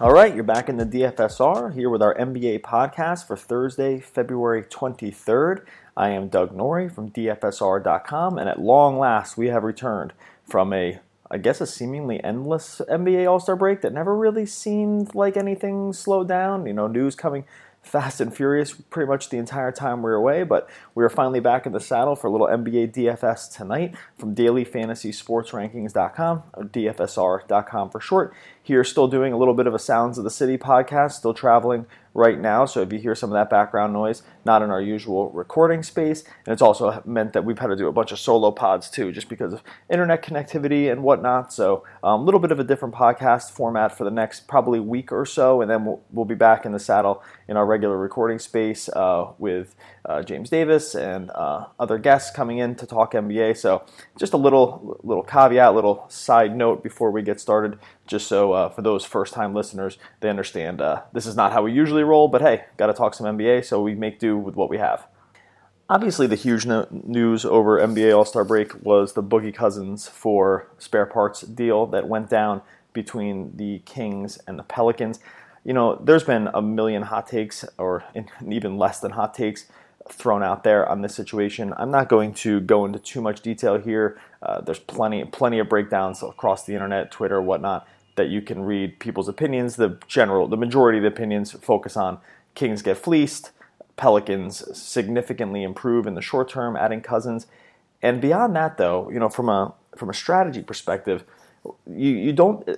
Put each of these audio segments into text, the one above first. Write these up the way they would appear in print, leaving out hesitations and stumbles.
All right, you're back in the DFSR here with our NBA podcast for Thursday, February 23rd. I am Doug Norrie from DFSR.com, and at long last, we have returned from a seemingly endless NBA All-Star break that never really seemed like anything slowed down. News coming fast and furious pretty much the entire time we were away, but we are finally back in the saddle for a little NBA DFS tonight from dailyfantasysportsrankings.com, or DFSR.com for short. Here, still doing a little bit of a Sounds of the City podcast, still traveling right now, so if you hear some of that background noise, not in our usual recording space, and it's also meant that we've had to do a bunch of solo pods too, just because of internet connectivity and whatnot, so a little bit of a different podcast format for the next probably week or so, and then we'll be back in the saddle in our regular recording space with James Davis and other guests coming in to talk NBA, so just a little caveat, little side note before we get started, just so for those first-time listeners, they understand this is not how we usually roll, but hey, got to talk some NBA, so we make do with what we have. Obviously, the huge news over NBA All-Star break was the Boogie Cousins for spare parts deal that went down between the Kings and the Pelicans. There's been a million hot takes, or even less than hot takes, thrown out there on this situation. I'm not going to go into too much detail here. There's plenty of breakdowns across the internet, Twitter, whatnot, that you can read people's opinions. The majority of the opinions focus on Kings get fleeced, Pelicans significantly improve in the short term, adding Cousins. And beyond that, though, from a strategy perspective, there's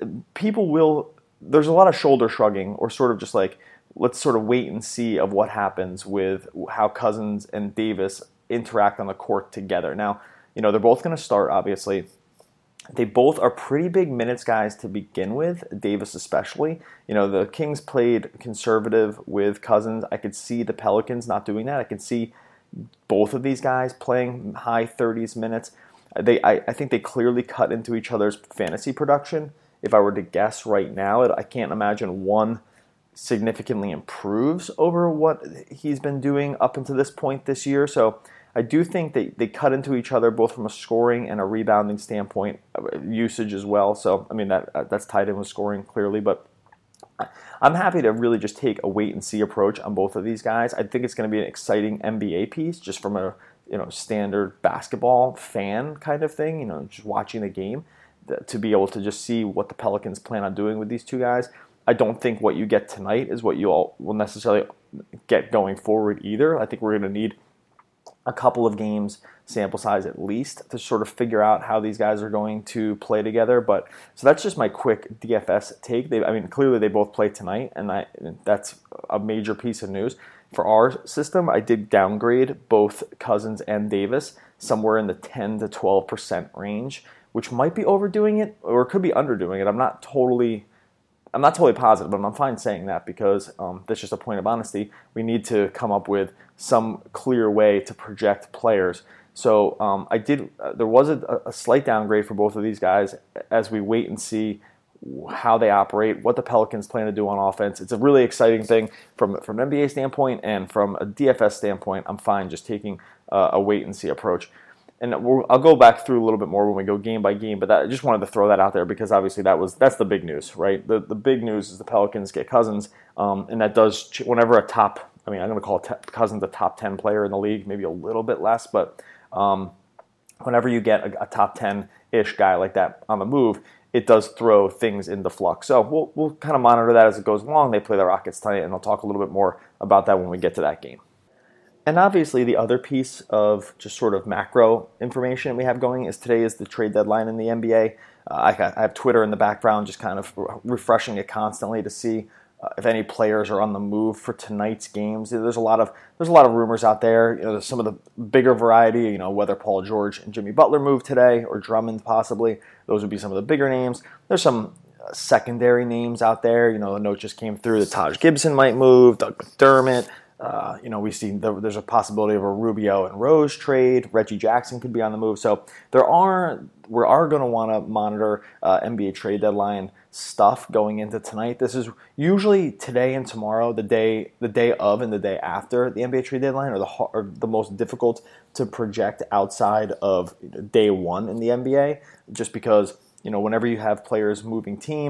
a lot of shoulder shrugging, or sort of just like, let's sort of wait and see of what happens with how Cousins and Davis interact on the court together. Now, they're both going to start, obviously. They both are pretty big minutes guys to begin with, Davis especially. The Kings played conservative with Cousins. I could see the Pelicans not doing that. I could see both of these guys playing high 30s minutes. I think they clearly cut into each other's fantasy production. If I were to guess right now, I can't imagine one significantly improves over what he's been doing up until this point this year. So I do think they cut into each other both from a scoring and a rebounding standpoint, usage as well. So, that's tied in with scoring clearly. But I'm happy to really just take a wait-and-see approach on both of these guys. I think it's going to be an exciting NBA piece just from a standard basketball fan kind of thing, just watching the game, to be able to just see what the Pelicans plan on doing with these two guys. I don't think what you get tonight is what you all will necessarily get going forward either. I think we're going to need a couple of games sample size at least to sort of figure out how these guys are going to play together. But so that's just my quick DFS take. Clearly they both play tonight, and that's a major piece of news. For our system, I did downgrade both Cousins and Davis somewhere in the 10 to 12% range, which might be overdoing it, or it could be underdoing it. I'm not totally positive, but I'm fine saying that because that's just a point of honesty. We need to come up with some clear way to project players. So there was a slight downgrade for both of these guys as we wait and see how they operate, what the Pelicans plan to do on offense. It's a really exciting thing from an NBA standpoint, and from a DFS standpoint, I'm fine just taking a wait and see approach. And I'll go back through a little bit more when we go game by game, but I just wanted to throw that out there because obviously that's the big news, right? The big news is the Pelicans get Cousins, and that does whenever I'm going to call Cousins a top 10 player in the league, maybe a little bit less, but whenever you get a top 10-ish guy like that on the move, it does throw things into flux. So we'll kind of monitor that as it goes along. They play the Rockets tonight, and I'll talk a little bit more about that when we get to that game. And obviously, the other piece of just sort of macro information we have going is today is the trade deadline in the NBA. I have Twitter in the background, just kind of refreshing it constantly to see if any players are on the move for tonight's games. There's a lot of rumors out there. There's some of the bigger variety. Whether Paul George and Jimmy Butler move today, or Drummond possibly. Those would be some of the bigger names. There's some secondary names out there. The note just came through that Taj Gibson might move, Doug McDermott. We see there's a possibility of a Rubio and Rose trade. Reggie Jackson could be on the move. So we are going to want to monitor NBA trade deadline stuff going into tonight. This is usually today and tomorrow, the day of and the day after the NBA trade deadline are the most difficult to project outside of day one in the NBA, just because whenever you have players moving teams,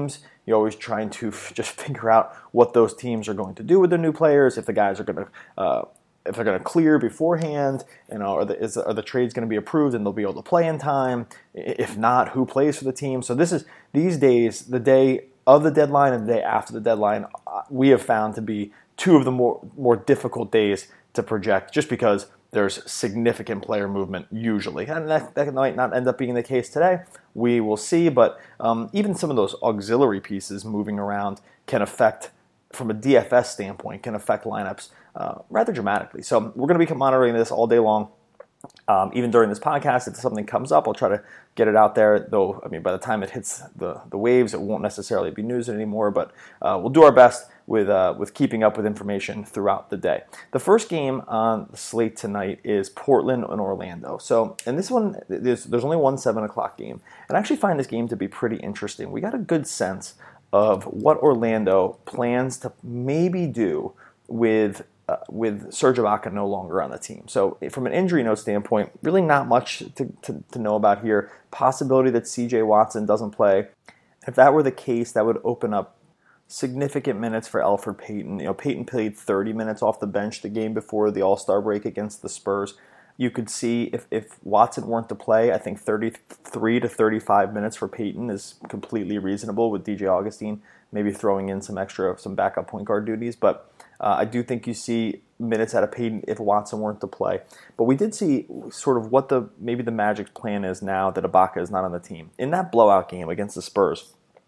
You're always trying to just figure out what those teams are going to do with their new players, if the guys are going to if they're going to clear beforehand, are the trades going to be approved and they'll be able to play in time? If not, who plays for the team? So this is, these days, the day of the deadline and the day after the deadline, we have found to be two of the more difficult days to project, just because there's significant player movement usually. And that might not end up being the case today. We will see, but even some of those auxiliary pieces moving around can affect, from a DFS standpoint, can affect lineups rather dramatically. So we're going to be monitoring this all day long. Even during this podcast, if something comes up, I'll try to get it out there. Though, I mean, by the time it hits the waves, it won't necessarily be news anymore. But we'll do our best with keeping up with information throughout the day. The first game on the slate tonight is Portland and Orlando. So, and this one, there's only one 7 o'clock game, and I actually find this game to be pretty interesting. We got a good sense of what Orlando plans to maybe do with Serge Ibaka no longer on the team. So from an injury note standpoint, really not much to know about here. Possibility that C.J. Watson doesn't play. If that were the case, that would open up significant minutes for Elfrid Payton. Payton played 30 minutes off the bench the game before the All-Star break against the Spurs. You could see if Watson weren't to play, I think 33 to 35 minutes for Payton is completely reasonable, with DJ Augustin maybe throwing in some backup point guard duties. But I do think you see minutes out of Payton if Watson weren't to play. But we did see sort of what maybe the Magic's plan is now that Ibaka is not on the team. In that blowout game against the Spurs,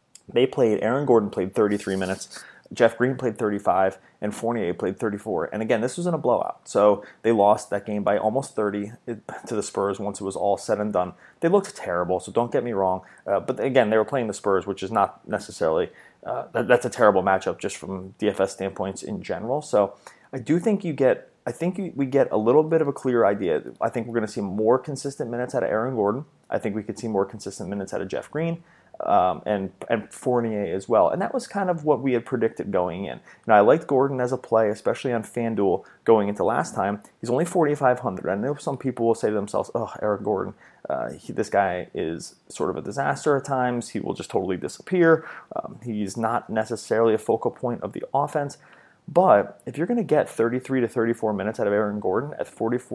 Aaron Gordon played 33 minutes, Jeff Green played 35, and Fournier played 34. And again, this was in a blowout. So they lost that game by almost 30 to the Spurs once it was all said and done. They looked terrible, so don't get me wrong. But again, they were playing the Spurs, which is not necessarily, that's a terrible matchup just from DFS standpoints in general. So I do think we get a little bit of a clear idea. I think we're going to see more consistent minutes out of Aaron Gordon. I think we could see more consistent minutes out of Jeff Green. And Fournier as well. And that was kind of what we had predicted going in. I liked Gordon as a play, especially on FanDuel going into last time. He's only 4,500. I know some people will say to themselves, oh, Eric Gordon, this guy is sort of a disaster at times. He will just totally disappear. He's not necessarily a focal point of the offense. But if you're going to get 33 to 34 minutes out of Aaron Gordon at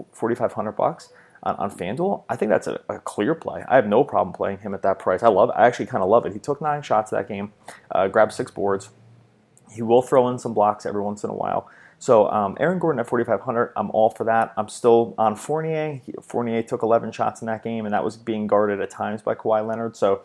$4,500 on FanDuel, I think that's a clear play. I have no problem playing him at that price. I actually kind of love it. He took 9 shots that game, grabbed 6 boards. He will throw in some blocks every once in a while. So Aaron Gordon at 4,500, I'm all for that. I'm still on Fournier. Fournier took 11 shots in that game, and that was being guarded at times by Kawhi Leonard. So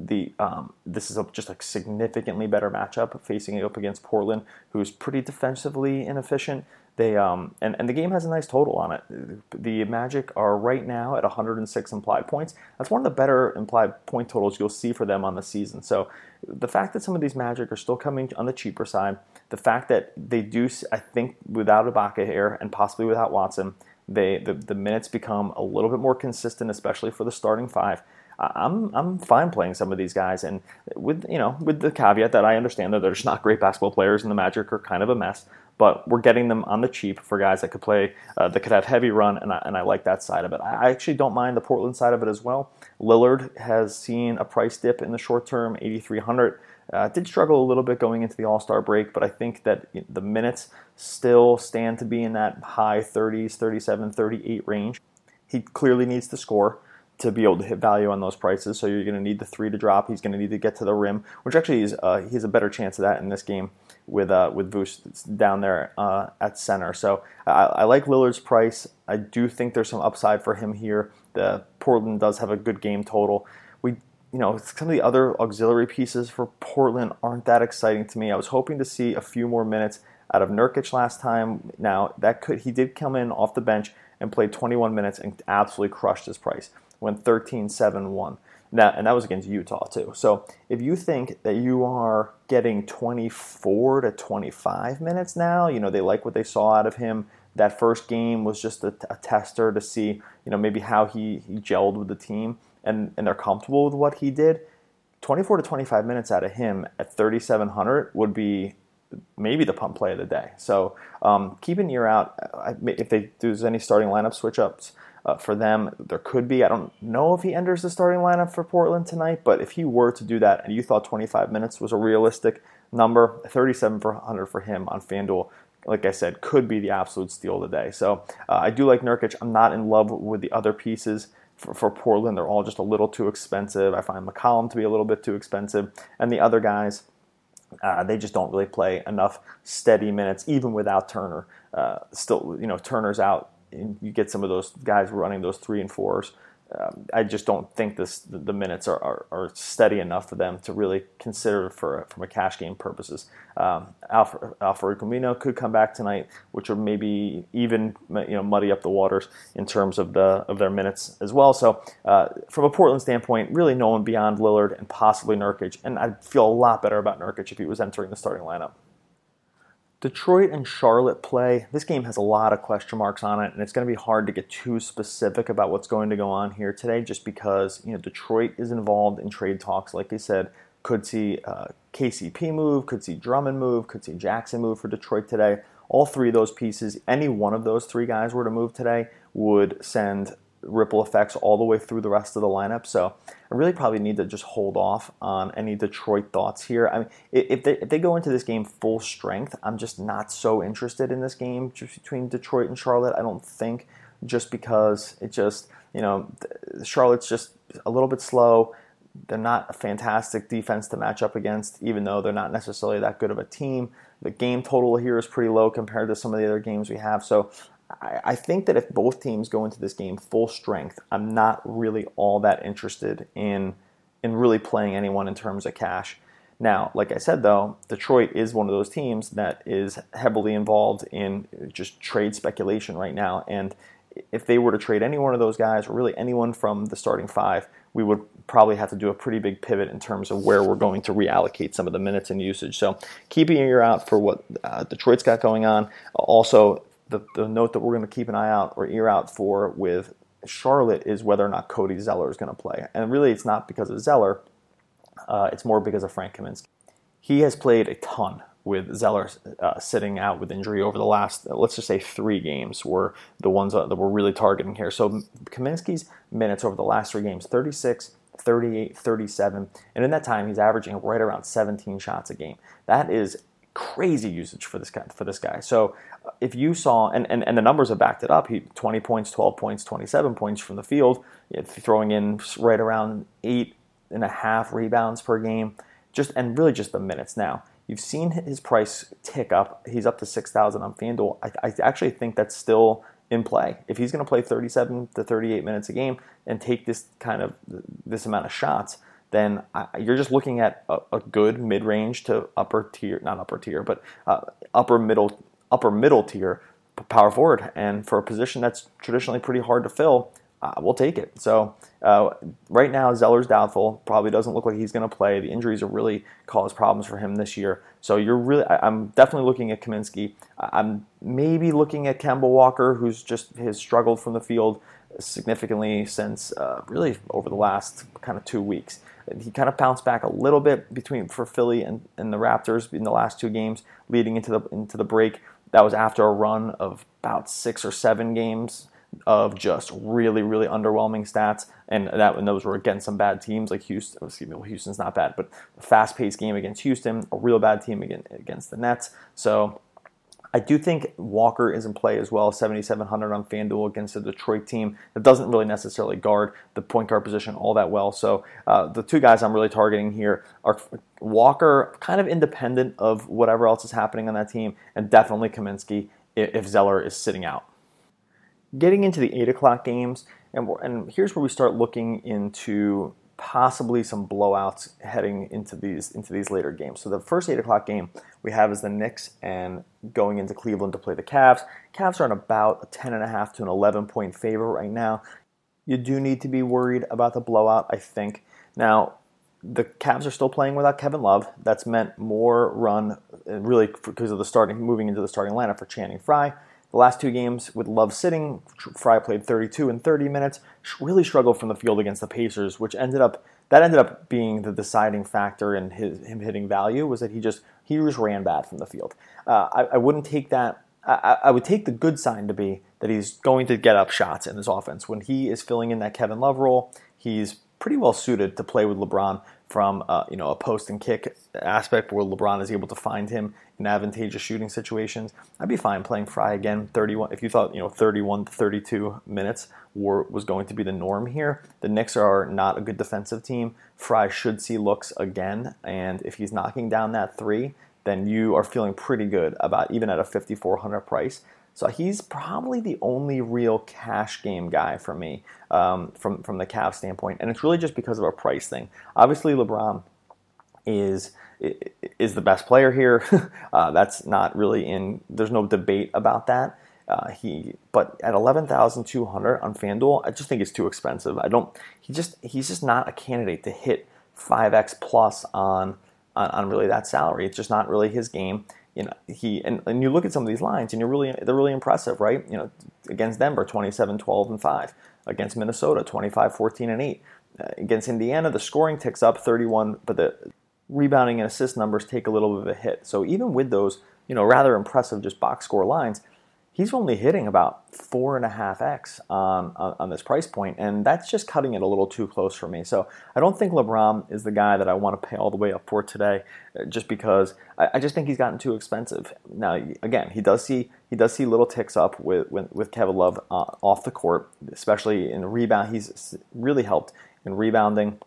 this is just a significantly better matchup facing it up against Portland, who's pretty defensively inefficient. They and the game has a nice total on it. The Magic are right now at 106 implied points. That's one of the better implied point totals you'll see for them on the season. So the fact that some of these Magic are still coming on the cheaper side, the fact that they do, I think, without Ibaka here and possibly without Watson, the minutes become a little bit more consistent, especially for the starting 5. I'm fine playing some of these guys, and with the caveat that I understand that they're just not great basketball players, and the Magic are kind of a mess. But we're getting them on the cheap for guys that could play, that could have heavy run, and I like that side of it. I actually don't mind the Portland side of it as well. Lillard has seen a price dip in the short term, 8,300. Did struggle a little bit going into the All-Star break, but I think that the minutes still stand to be in that high 30s, 37, 38 range. He clearly needs to score to be able to hit value on those prices, so you're going to need the 3 to drop. He's going to need to get to the rim, which actually is he has a better chance of that in this game with Vooch down there at center. So I like Lillard's price. I do think there's some upside for him here. The Portland does have a good game total. Some of the other auxiliary pieces for Portland aren't that exciting to me. I was hoping to see a few more minutes out of Nurkic last time. Now he did come in off the bench and played 21 minutes and absolutely crushed his price. Went 13-7-1. And that was against Utah too. So if you think that you are getting 24 to 25 minutes now, they like what they saw out of him. That first game was just a tester to see, maybe how he gelled with the team, and they're comfortable with what he did. 24 to 25 minutes out of him at 3,700 would be maybe the pump play of the day. So keep an ear out if there's any starting lineup switch-ups. for them. There could be. I don't know if he enters the starting lineup for Portland tonight, but if he were to do that and you thought 25 minutes was a realistic number, 3700 for him on FanDuel, like I said, could be the absolute steal of the day. So I do like Nurkic. I'm not in love with the other pieces for Portland. They're all just a little too expensive. I find McCollum to be a little bit too expensive. And the other guys, they just don't really play enough steady minutes, even without Turner. Still, Turner's out, and you get some of those guys running those 3 and 4s. I just don't think the minutes are steady enough for them to really consider from a cash game purposes. Al-Farouq Amino could come back tonight, which would maybe even muddy up the waters in terms of their minutes as well. So from a Portland standpoint, really no one beyond Lillard and possibly Nurkic, and I'd feel a lot better about Nurkic if he was entering the starting lineup. Detroit and Charlotte play. This game has a lot of question marks on it, and it's going to be hard to get too specific about what's going to go on here today just because Detroit is involved in trade talks. Like I said, could see KCP move, could see Drummond move, could see Jackson move for Detroit today. All three of those pieces, any one of those three guys were to move today, would send ripple effects all the way through the rest of the lineup. So I really probably need to just hold off on any Detroit thoughts here. I mean, if they go into this game full strength, I'm just not so interested in this game just between Detroit and Charlotte. I don't think, just because it just, Charlotte's just a little bit slow. They're not a fantastic defense to match up against, even though they're not necessarily that good of a team. The game total here is pretty low compared to some of the other games we have. So I think that if both teams go into this game full strength, I'm not really all that interested in really playing anyone in terms of cash. Now, like I said, though, Detroit is one of those teams that is heavily involved in just trade speculation right now. And if they were to trade any one of those guys, or really anyone from the starting 5, we would probably have to do a pretty big pivot in terms of where we're going to reallocate some of the minutes and usage. So keeping your ear out for what Detroit's got going on. Also, the note that we're going to keep an eye out or ear out for with Charlotte is whether or not Cody Zeller is going to play. And really, it's not because of Zeller. It's more because of Frank Kaminsky. He has played a ton with Zeller sitting out with injury over the last, let's just say 3 games were the ones that we're really targeting here. So Kaminsky's minutes over the last 3 games, 36, 38, 37. And in that time, he's averaging right around 17 shots a game. That is crazy usage for this guy. So if you saw, and the numbers have backed it up, 20 points, 12 points, 27 points from the field, throwing in right around 8.5 rebounds per game, and really just the minutes. Now, you've seen his price tick up. He's up to $6,000 on FanDuel. I actually think that's still in play. If he's going to play 37 to 38 minutes a game and take this amount of shots, then you're just looking at a good mid-range to upper tier, not upper tier, but upper middle tier power forward. And for a position that's traditionally pretty hard to fill, we'll take it. So right now, Zeller's doubtful. Probably doesn't look like he's going to play. The injuries have really caused problems for him this year. So I'm definitely looking at Kaminsky. I'm maybe looking at Kemba Walker, who's has struggled from the field significantly since really over the last kind of 2 weeks. He kind of bounced back a little bit for Philly and the Raptors in the last 2 games leading into the break. That was after a run of about 6 or 7 games of just really, really underwhelming stats, and those were against some bad teams like Houston. Houston's not bad, but a fast-paced game against Houston, a real bad team against the Nets. So I do think Walker is in play as well, 7,700 on FanDuel against a Detroit team that doesn't really necessarily guard the point guard position all that well. So the 2 guys I'm really targeting here are Walker, kind of independent of whatever else is happening on that team, and definitely Kaminsky if Zeller is sitting out. Getting into the 8 o'clock games, and here's where we start looking into possibly some blowouts heading into these later games. So the first 8 o'clock game we have is the Knicks and going into Cleveland to play the Cavs. Cavs are on about a 10.5 to an 11-point favorite right now. You do need to be worried about the blowout, I think. Now, the Cavs are still playing without Kevin Love. That's meant more run, really, because of moving into the starting lineup for Channing Frye. The last 2 games with Love sitting, Frye played 32 and 30 minutes, really struggled from the field against the Pacers, which ended up being the deciding factor in him hitting value, was that he just ran bad from the field. I wouldn't take that. I would take the good sign to be that he's going to get up shots in this offense. When he is filling in that Kevin Love role, he's pretty well suited to play with LeBron from a post and kick aspect where LeBron is able to find him in advantageous shooting situations. I'd be fine playing Fry again, 31. If you thought 31 to 32 minutes was going to be the norm here, the Knicks are not a good defensive team. Fry should see looks again, and if he's knocking down that three, then you are feeling pretty good about even at a 5,400 price. So he's probably the only real cash game guy for me from the Cavs standpoint, and it's really just because of a price thing. Obviously, LeBron is the best player here. That's not really there's no debate about that. But at 11,200 on FanDuel, I just think it's too expensive. He's just not a candidate to hit 5x plus on really that salary. It's just not really his game. And you look at some of these lines, and they're really impressive, right? Against Denver, 27, 12, and 5. Against Minnesota, 25, 14, and 8. Against Indiana, the scoring ticks up 31, but the rebounding and assist numbers take a little bit of a hit. So even with those, rather impressive just box score lines, he's only hitting about 4.5x on this price point, and that's just cutting it a little too close for me. So I don't think LeBron is the guy that I want to pay all the way up for today, just because I just think he's gotten too expensive. Now, again, he does see little ticks up with Kevin Love off the court, especially in rebound. He's really helped in rebounding.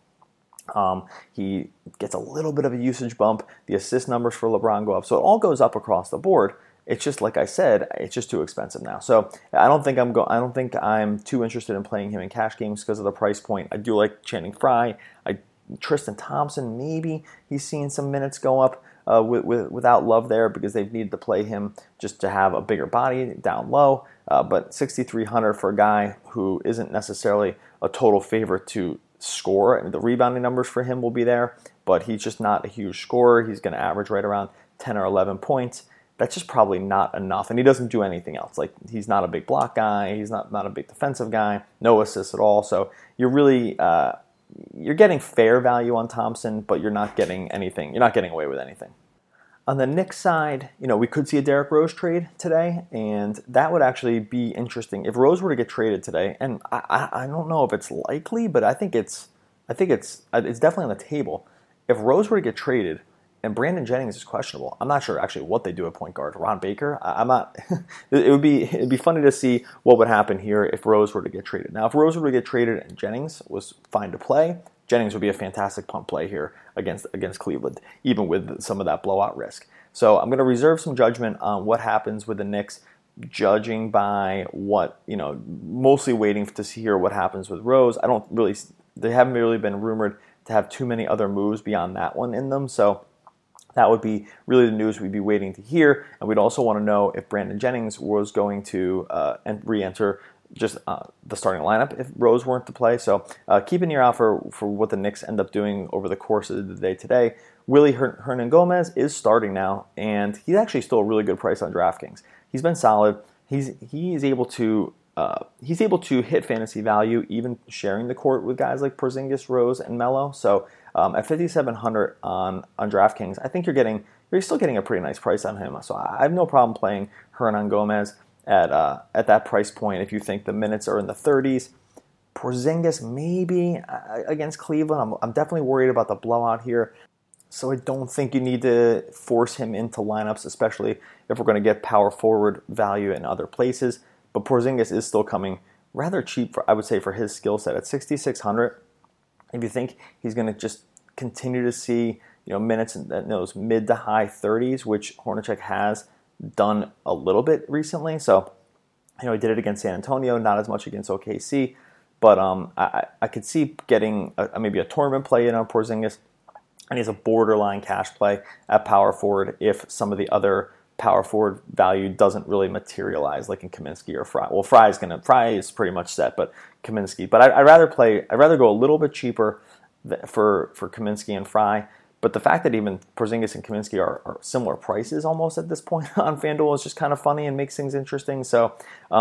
He gets a little bit of a usage bump. The assist numbers for LeBron go up, so it all goes up across the board. It's just, like I said, it's just too expensive now. So I don't think I'm too interested in playing him in cash games because of the price point. I do like Channing Frye. Tristan Thompson, maybe he's seeing some minutes go up without Love there because they've needed to play him just to have a bigger body down low. But 6,300 for a guy who isn't necessarily a total favorite to score. I mean, the rebounding numbers for him will be there, but he's just not a huge scorer. He's going to average right around 10 or 11 points. That's just probably not enough, and he doesn't do anything else. Like, he's not a big block guy, he's not a big defensive guy, no assists at all. So you're really you're getting fair value on Thompson, but you're not getting anything. You're not getting away with anything. On the Knicks side, we could see a Derrick Rose trade today, and that would actually be interesting if Rose were to get traded today. And I don't know if it's likely, but I think it's definitely on the table. If Rose were to get traded, and Brandon Jennings is questionable. I'm not sure actually what they do at point guard. Ron Baker? I'm not. It'd be funny to see what would happen here if Rose were to get traded. Now, if Rose were to get traded and Jennings was fine to play, Jennings would be a fantastic pump play here against Cleveland, even with some of that blowout risk. So I'm going to reserve some judgment on what happens with the Knicks, judging by what, mostly waiting to hear what happens with Rose. They haven't really been rumored to have too many other moves beyond that one in them. So that would be really the news we'd be waiting to hear, and we'd also want to know if Brandon Jennings was going to re-enter just the starting lineup if Rose weren't to play. So keep an ear out for what the Knicks end up doing over the course of the day today. Willie Hernangomez is starting now, and he's actually still a really good price on DraftKings. He's been solid. He's able to hit fantasy value, even sharing the court with guys like Porzingis, Rose, and Melo. So at 5,700 on DraftKings, I think you're still getting a pretty nice price on him. So I have no problem playing Hernangomez at that price point if you think the minutes are in the 30s. Porzingis maybe against Cleveland. I'm definitely worried about the blowout here. So I don't think you need to force him into lineups, especially if we're going to get power forward value in other places. But Porzingis is still coming rather cheap, I would say, for his skill set at 6,600. If you think he's going to just continue to see minutes in those mid to high 30s, which Hornacek has done a little bit recently. So he did it against San Antonio, not as much against OKC. But I could see getting maybe a tournament play in on Porzingis, and he's a borderline cash play at power forward if some of the other power forward value doesn't really materialize, like in Kaminsky or Fry. Well, Fry is pretty much set, but Kaminsky. But I'd rather go a little bit cheaper for Kaminsky and Fry. But the fact that even Porzingis and Kaminsky are similar prices almost at this point on FanDuel is just kind of funny and makes things interesting. So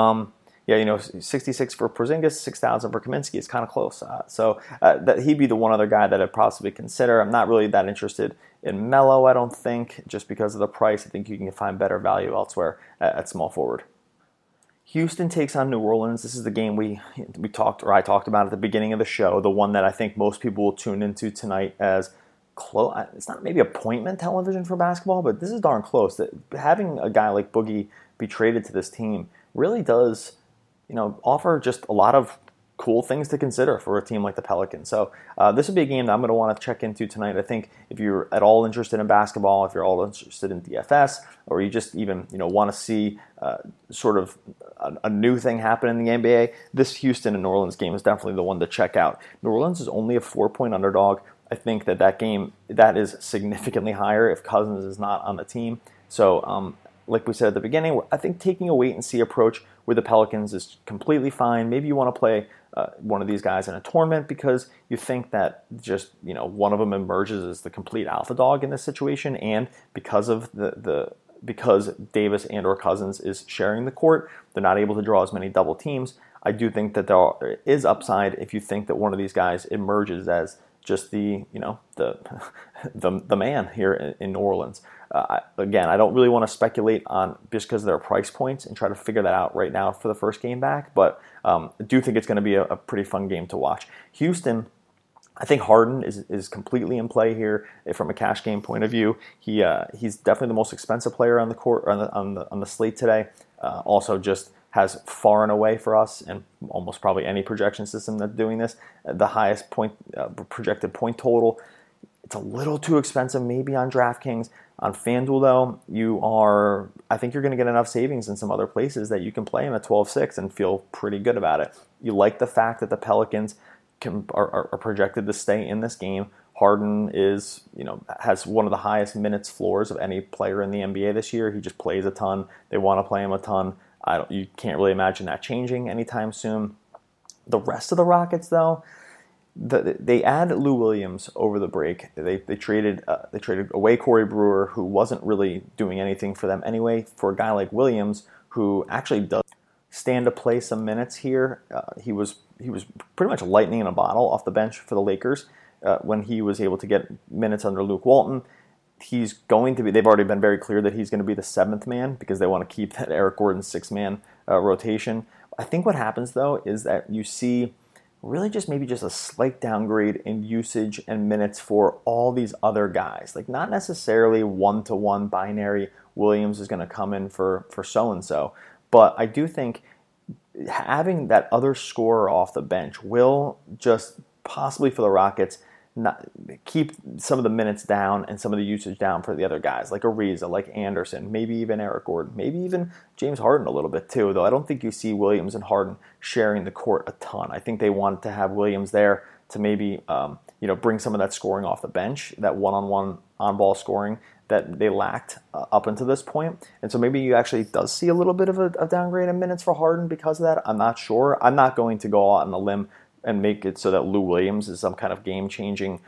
66 for Porzingis, 6,000 for Kaminsky is kind of close. That he'd be the one other guy that I'd possibly consider. I'm not really that interested in Melo, I don't think, just because of the price. I think you can find better value elsewhere at small forward. Houston takes on New Orleans. This is the game I talked about at the beginning of the show, the one that I think most people will tune into tonight as close. It's not maybe appointment television for basketball, but this is darn close. That having a guy like Boogie be traded to this team really does, offer just a lot of cool things to consider for a team like the Pelicans. So this would be a game that I'm going to want to check into tonight. I think if you're at all interested in basketball, if you're all interested in DFS, or you just even want to see sort of a new thing happen in the NBA, this Houston and New Orleans game is definitely the one to check out. New Orleans is only a 4-point underdog. I think that game that is significantly higher if Cousins is not on the team. So like we said at the beginning, I think taking a wait-and-see approach with the Pelicans is completely fine. Maybe you want to play one of these guys in a tournament because you think that just one of them emerges as the complete alpha dog in this situation, and because of because Davis and or Cousins is sharing the court, they're not able to draw as many double teams. I do think that there is upside if you think that one of these guys emerges as just the man here in New Orleans. Again, I don't really want to speculate on just because of their price points and try to figure that out right now for the first game back, but I do think it's going to be a pretty fun game to watch. Houston, I think Harden is completely in play here from a cash game point of view. He's definitely the most expensive player on the court on the slate today. Also, just has far and away for us, and almost probably any projection system that's doing this, the highest projected point total. It's a little too expensive maybe on DraftKings. On FanDuel, though, I think you're going to get enough savings in some other places that you can play him at 12-6 and feel pretty good about it. You like the fact that the Pelicans are projected to stay in this game. Harden has one of the highest minutes floors of any player in the NBA this year. He just plays a ton. They want to play him a ton. You can't really imagine that changing anytime soon. The rest of the Rockets, though, they add Lou Williams over the break. They traded away Corey Brewer, who wasn't really doing anything for them anyway, for a guy like Williams, who actually does stand to play some minutes here. He was pretty much lightning in a bottle off the bench for the Lakers when he was able to get minutes under Luke Walton. He's going to be. They've already been very clear that he's going to be the seventh man because they want to keep that Eric Gordon six-man rotation. I think what happens though is that you see really just a slight downgrade in usage and minutes for all these other guys. Like not necessarily one-to-one binary. Williams is going to come in for so-and-so, but I do think having that other scorer off the bench will just possibly for the Rockets keep some of the minutes down and some of the usage down for the other guys, like Ariza, like Anderson, maybe even Eric Gordon, maybe even James Harden a little bit too, though I don't think you see Williams and Harden sharing the court a ton. I think they want to have Williams there to maybe bring some of that scoring off the bench, that one-on-one on-ball scoring that they lacked up until this point. And so maybe you actually does see a little bit of a downgrade in minutes for Harden because of that. I'm not sure. I'm not going to go out on a limb and make it so that Lou Williams is some kind of game-changing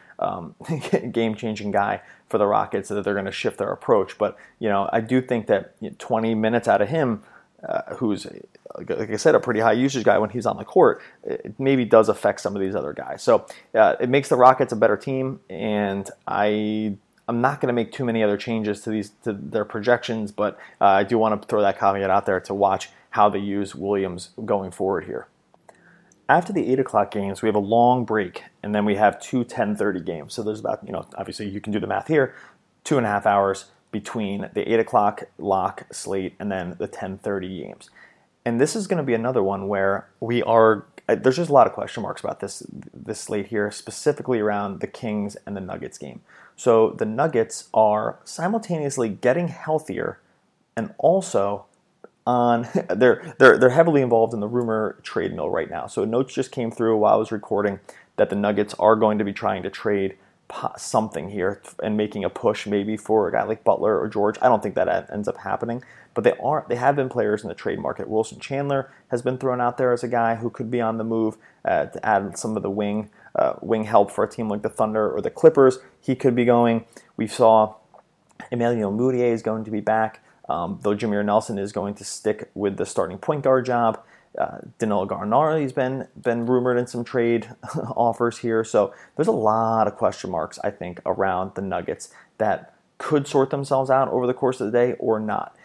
guy for the Rockets, so that they're going to shift their approach. But I do think that 20 minutes out of him, who's like I said, a pretty high usage guy when he's on the court, it maybe does affect some of these other guys. So it makes the Rockets a better team, and I'm not going to make too many other changes to their projections, but I do want to throw that caveat out there to watch how they use Williams going forward here. After the 8 o'clock games, we have a long break, and then we have two 10:30 games. So there's about, obviously you can do the math here, 2.5 hours between the 8 o'clock lock slate and then the 10:30 games. And this is going to be another one where there's just a lot of question marks about this slate here, specifically around the Kings and the Nuggets game. So the Nuggets are simultaneously getting healthier and also they're heavily involved in the rumor trade mill right now. So notes just came through while I was recording that the Nuggets are going to be trying to trade something here and making a push maybe for a guy like Butler or George. I don't think that ends up happening, but they have been players in the trade market. Wilson Chandler has been thrown out there as a guy who could be on the move to add some of the wing help for a team like the Thunder or the Clippers. He could be going. We saw Emmanuel Mudiay is going to be back. Though Jameer Nelson is going to stick with the starting point guard job. Danilo Gallinari's been rumored in some trade offers here. So there's a lot of question marks, I think, around the Nuggets that could sort themselves out over the course of the day or not.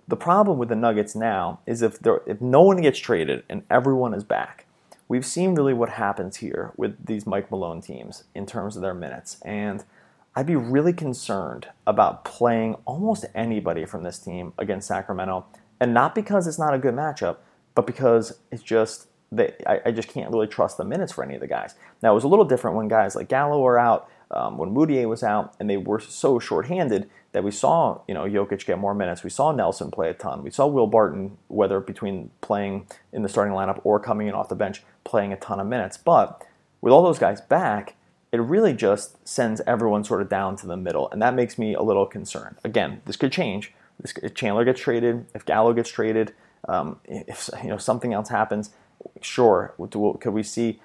The problem with the Nuggets now is if no one gets traded and everyone is back, we've seen really what happens here with these Mike Malone teams in terms of their minutes. And I'd be really concerned about playing almost anybody from this team against Sacramento. And not because it's not a good matchup, but because it's just I just can't really trust the minutes for any of the guys. Now, it was a little different when guys like Gallo were out, when Mudiay was out, and they were so shorthanded that we saw, Jokic get more minutes. We saw Nelson play a ton. We saw Will Barton, whether between playing in the starting lineup or coming in off the bench, playing a ton of minutes. But with all those guys back, it really just sends everyone sort of down to the middle, and that makes me a little concerned. Again, this could change. If Chandler gets traded, if Gallo gets traded, if something else happens, sure. Could we see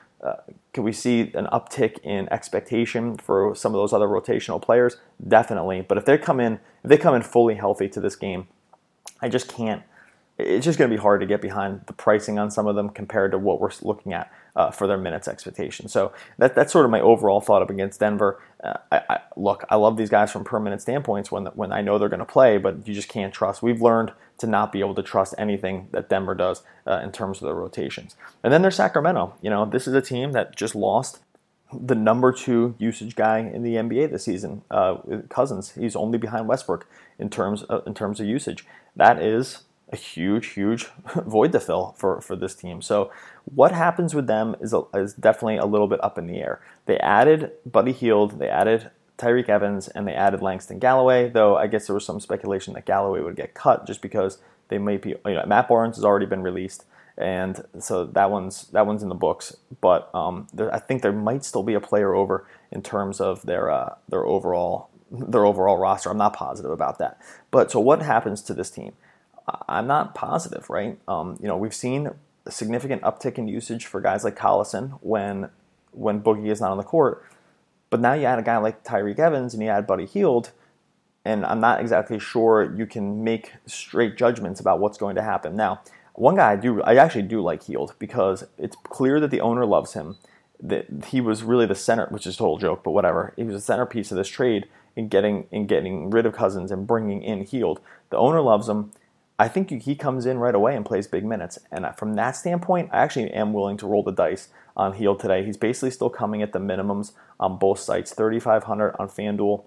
an uptick in expectation for some of those other rotational players? Definitely. But if they come in fully healthy to this game, I just can't. It's just going to be hard to get behind the pricing on some of them compared to what we're looking at for their minutes expectation. So that's sort of my overall thought up against Denver. I love these guys from per minute standpoints when I know they're going to play, but you just can't trust. We've learned to not be able to trust anything that Denver does in terms of their rotations. And then there's Sacramento. This is a team that just lost the number 2 usage guy in the NBA this season, Cousins. He's only behind Westbrook in terms of usage. That is a huge void to fill for this team. So what happens with them is definitely a little bit up in the air. They added Buddy Hield, they added Tyreke Evans, and they added Langston Galloway, though I guess there was some speculation that Galloway would get cut just because they might be, Matt Barnes has already been released, and so that one's in the books. But I think there might still be a player over in terms of their overall roster. I'm not positive about that. But so what happens to this team? I'm not positive, right? We've seen a significant uptick in usage for guys like Collison when Boogie is not on the court. But now you add a guy like Tyreke Evans and you add Buddy Hield, and I'm not exactly sure you can make straight judgments about what's going to happen. Now, one guy I actually do like Hield because it's clear that the owner loves him. That he was really the center, which is a total joke, but whatever. He was the centerpiece of this trade in getting rid of Cousins and bringing in Hield. The owner loves him. I think he comes in right away and plays big minutes. And from that standpoint, I actually am willing to roll the dice on Hield today. He's basically still coming at the minimums on both sites, 3,500 on FanDuel,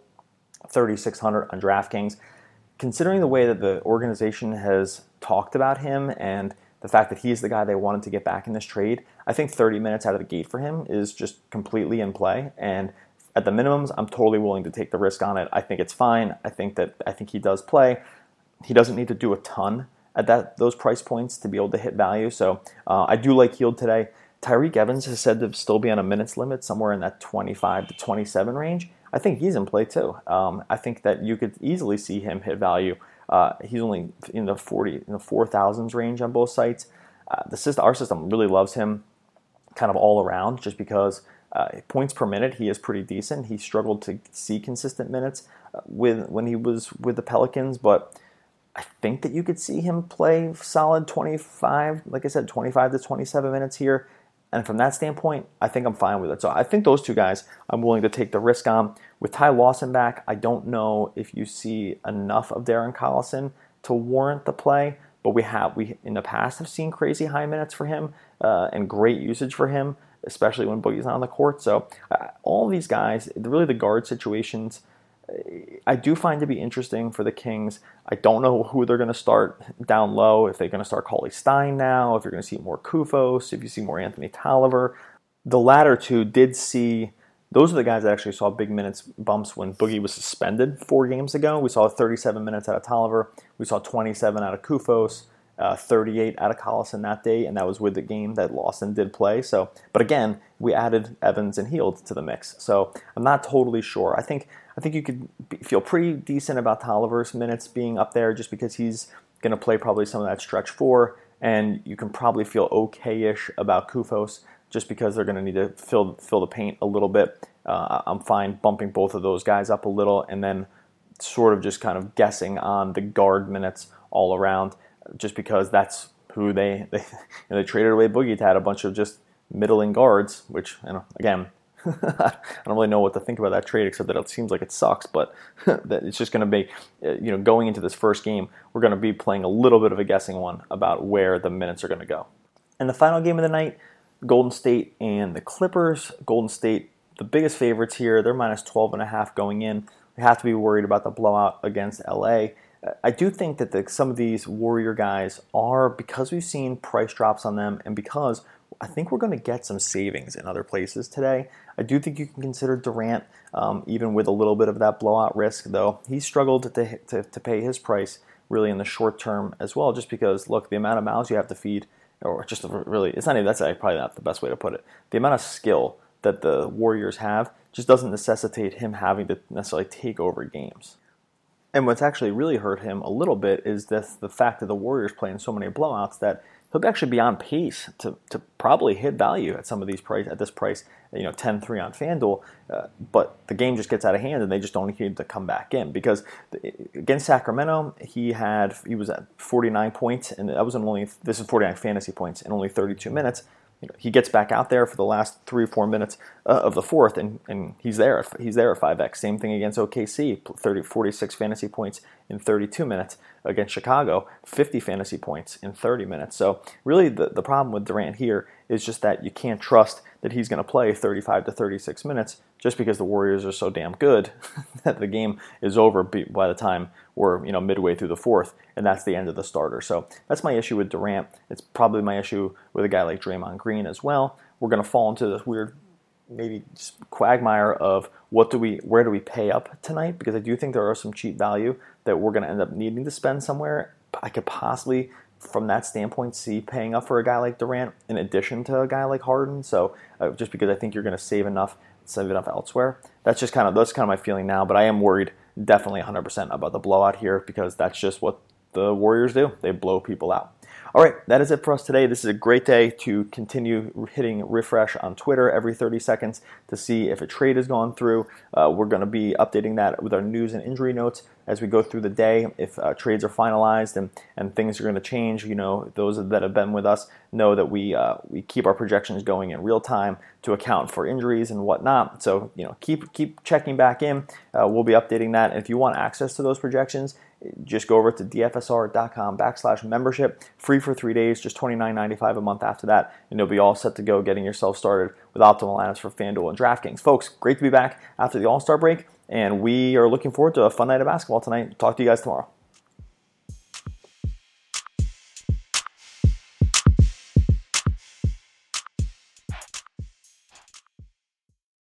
3,600 on DraftKings. Considering the way that the organization has talked about him and the fact that he's the guy they wanted to get back in this trade, I think 30 minutes out of the gate for him is just completely in play. And at the minimums, I'm totally willing to take the risk on it. I think it's fine. I think he does play. He doesn't need to do a ton at those price points to be able to hit value. So I do like Hield today. Tyreke Evans has said to still be on a minutes limit somewhere in that 25 to 27 range. I think he's in play too. I think that you could easily see him hit value. He's only in the 4,000s range on both sites. Our system really loves him kind of all around just because points per minute, he is pretty decent. He struggled to see consistent minutes when he was with the Pelicans, but I think that you could see him play solid 25, like I said, 25 to 27 minutes here. And from that standpoint, I think I'm fine with it. So I think those two guys I'm willing to take the risk on. With Ty Lawson back, I don't know if you see enough of Darren Collison to warrant the play, but we in the past have seen crazy high minutes for him and great usage for him, especially when Boogie's not on the court. So all these guys, really the guard situations, I do find to be interesting for the Kings. I don't know who they're going to start down low, if they're going to start Cauley Stein now, if you're going to see more Kufos, if you see more Anthony Tolliver. The latter two those are the guys that actually saw big minutes bumps when Boogie was suspended 4 games ago. We saw 37 minutes out of Tolliver. We saw 27 out of Kufos, 38 out of Collison that day, and that was with the game that Lawson did play. So, but again, we added Evans and Hield to the mix. So I'm not totally sure. I think you could feel pretty decent about Tolliver's minutes being up there just because he's going to play probably some of that stretch 4, and you can probably feel okay-ish about Kufos just because they're going to need to fill the paint a little bit. I'm fine bumping both of those guys up a little and then sort of just kind of guessing on the guard minutes all around just because that's who they traded away Boogie to add a bunch of just middling guards, which, again, I don't really know what to think about that trade, except that it seems like it sucks, but that it's just going to be, going into this first game, we're going to be playing a little bit of a guessing one about where the minutes are going to go. And the final game of the night, Golden State and the Clippers. Golden State, the biggest favorites here. They're minus 12.5 going in. We have to be worried about the blowout against LA. I do think that some of these Warrior guys are, because we've seen price drops on them and because I think we're going to get some savings in other places today. I do think you can consider Durant, even with a little bit of that blowout risk, though. He struggled to pay his price really in the short term as well, just because, look, the amount of mouths you have to feed, or just really, it's not even, that's probably not the best way to put it. The amount of skill that the Warriors have just doesn't necessitate him having to necessarily take over games. And what's actually really hurt him a little bit is the fact that the Warriors play in so many blowouts that he'll actually be on pace to probably hit value at some of these at this price, 10-3 on FanDuel, but the game just gets out of hand and they just don't need to come back in, because against Sacramento he was at 49 points, and this is 49 fantasy points in only 32 minutes. He gets back out there for the last 3 or 4 minutes of the fourth, and he's there. He's there at 5x. Same thing against OKC, 46 fantasy points in 32 minutes. Against Chicago, 50 fantasy points in 30 minutes. So really the problem with Durant here is just that you can't trust that he's going to play 35 to 36 minutes just because the Warriors are so damn good that the game is over by the time we're midway through the fourth, and that's the end of the starter. So that's my issue with Durant. It's probably my issue with a guy like Draymond Green as well. We're going to fall into this weird maybe just quagmire of where do we pay up tonight, because I do think there are some cheap value that we're going to end up needing to spend somewhere. I could possibly, from that standpoint, see paying up for a guy like Durant in addition to a guy like Harden. So just because I think you're going to save enough elsewhere. That's kind of my feeling now, but I am worried definitely 100% about the blowout here, because that's just what the Warriors do. They blow people out. All right, that is it for us today. This is a great day to continue hitting refresh on Twitter every 30 seconds to see if a trade has gone through. We're going to be updating that with our news and injury notes as we go through the day. If trades are finalized and things are going to change, those that have been with us know that we keep our projections going in real time to account for injuries and whatnot. So keep checking back in. We'll be updating that. And if you want access to those projections, just go over to dfsr.com/membership, free for 3 days, just $29.95 a month after that, and you'll be all set to go getting yourself started with optimal lineups for FanDuel and DraftKings. Folks, great to be back after the All-Star break, and we are looking forward to a fun night of basketball tonight. Talk to you guys tomorrow.